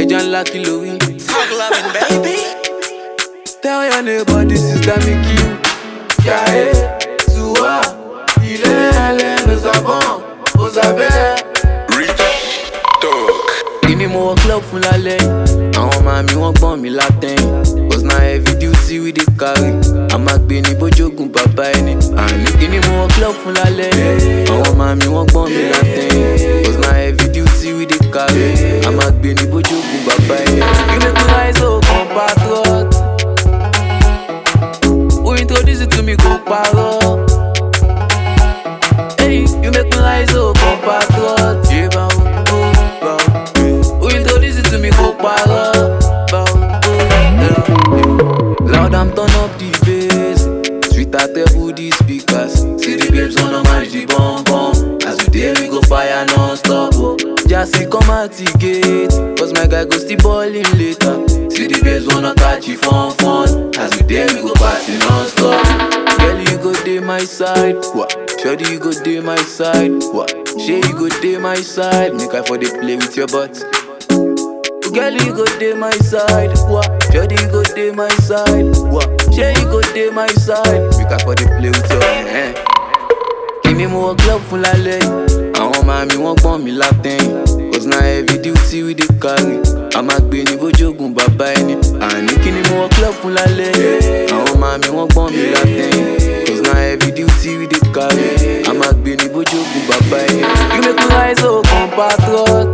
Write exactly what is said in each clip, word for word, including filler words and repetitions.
John Lucky Louis. Talk loving, baby. Tell your neighbor this is the Mickey. Yeah, eh, Soua, il est allé, nous avons, vous avez. Rich talk. Give me more club full of leg. Àwọn mami wọ́n gbọ́n mi látẹ̀yìn. Cause na heavy duty we dey carry. Àmàgbéni bójógun bàbá ẹni. Àní kí ni mo wọ club fún lálẹ́. Àwọn mami wọ́n gbọ́n mi látẹ̀yìn. Cause na heavy duty we dey carry. Àmàgbéni bójógun bàbá ẹni. You make me rise up, compatriot. Who introduce it to me, go parọ́. Hey, you make me rise up, compatriot. Yeah, bow, oh, bow. Who introduce it to me, go parọ́. Bow, oh, yeah. Loud, I'm turn up the bass. Sweet at the these speakers. See the babes wanna manage the bomb bomb. As we there we go fire non-stop. Oh. Just see come out the gate. Cause my guy go still ballin' later. See the babes wanna catch it fun fun. As we there we go party non-stop. Girl you go dey my side. What? Shawty you go dey my side. What? Shay you go dey my side. Make I for the play with your butt. Girl, you go dey my side, what? Jody, you go dey my side, what? Shay, you go dey my side. Make I for the play with your hand. Give me more club full of leg. Àwọn mami wọ́n gbọ́n mi látẹ̀yìn. Cause na heavy duty we dey carry. Àmàgbéni bójógun bàbá ẹni. Àní kí ni mo wọ club full of leg. Àwọn mami wọ́n gbọ́n mi látẹ̀yìn. Cause na heavy duty we dey carry. Àmàgbéni bójógun bàbá ẹni. You make me rise up, compatriot.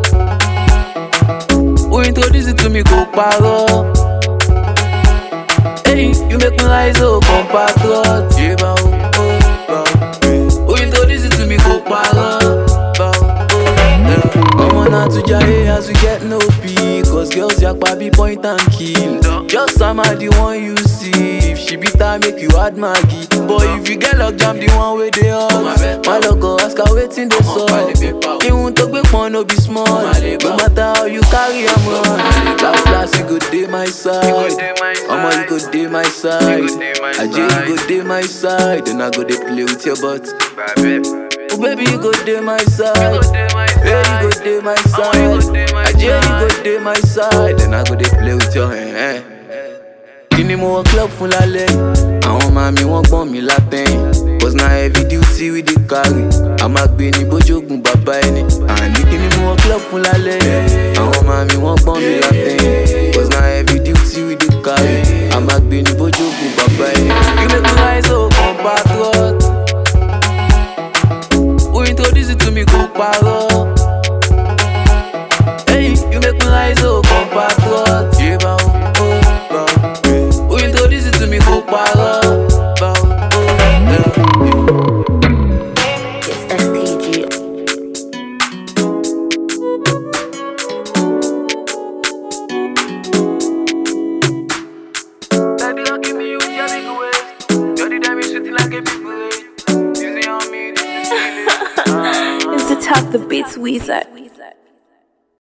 Who introduce it to me, go parọ́. Hey, you make me rise up, compatriot. Yeah, bow, oh, bow. Who introduce it to me, go parọ́. Bow, oh, yeah. I'm on out to jail as we get no pee. Cause girls yakpa be point and kill. Just some of the one you see. If she beat her, make you add Maggie. Boy, if you get locked jam, the one way they hot. My logo ask her waiting they saw. He won't talk big one, no be small. No matter how you carry am run. Last last you go dey my side. Omo you go dey my side. Ajay you go dey my side. Then I go dey play with your butt. Oh baby you go dey my side. Yeah you go dey my side. Ajay you go dey my side. Then I go dey play with your hand. Kí ni mo wọ club fún lálẹ́. Àwọn mami wọ́n gbọ́n mi látẹ̀yìn. Cause na heavy duty we dey carry. Àmàgbéni bójógun bàbá ẹni. Àní kí ni mo wọ club fún lálẹ́. Àwọn mami wọ́n gbọ́n mi látẹ̀yìn. Cause na heavy duty we dey carry. Àmàgbéni bójógun bàbá ẹni. You make me rise up, compatriot. Who introduce it to me, go parọ́. Hey, you make me rise up, compatriot. Yeah, bow, oh, bow. Who introduce it to me, go parọ́. Bow, oh, yeah. It's S T G. Daddy, don't give me you, your big waist. Daddy, damn me sweet like a big blade. Easy on me, this is feeling. It's the top the beats Weezer.